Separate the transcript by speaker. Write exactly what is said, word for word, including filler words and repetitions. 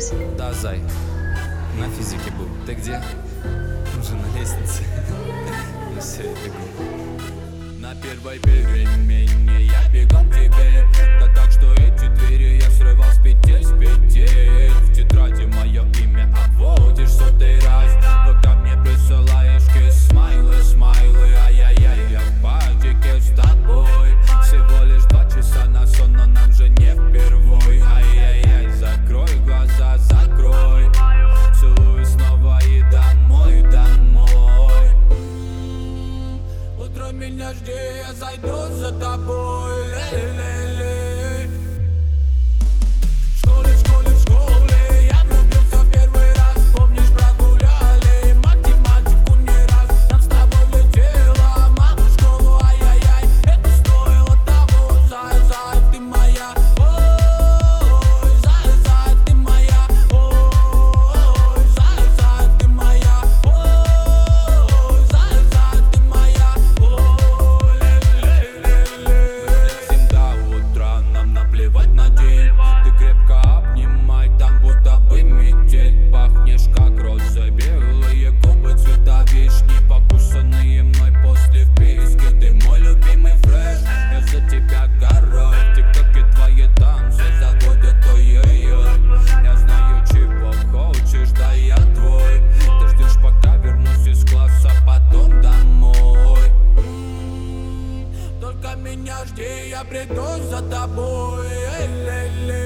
Speaker 1: Макс.
Speaker 2: Да, зай, на физике был. Ты где? Уже на лестнице. Ну все, я бегу. На первой перемене я бегом к тебе. Да так, что эти двери я срывал с пяти, с пяти. В тетради мое имя обводишь сотый раз. Вы ко мне присылаешь кис, смайлы, смайлы. Ай-яй-яй, я в падике с тобой. Всего лишь два часа на сон, но нам же не впервой. Ай-яй-яй, закрой глаза, закрой. Целую снова и домой, домой. Утром меня жди, я зайду за тобой. Ле-ле-ле. В школе, в школе, в школе я влюбился в первый раз. Помнишь, прогуляли математику не раз. Нам с тобой летела мама в школу. Ай-яй-яй, это стоило того. Зай, зай, ты моя. Ой, зай, зай, ты моя. Ой, зай, зай, ты моя. Ой, зай, зай, ты моя. Ой, ле-ле-ле-ле. Всем до утра нам наплевать на день. Ты крепко обнимай, там будто бы метель. Пахнешь как роза, белые губы цвета вишни, покусанные мной после вписки. Ты мой любимый фреш, я за тебя горой. В тиктоке твои танцы заводят ой-ой-ой. Я знаю, чего хочешь, да я твой. Ты ждешь, пока вернусь из класса, потом домой. М-м, Только меня жди, я приду за тобой. Эй-лей-лей.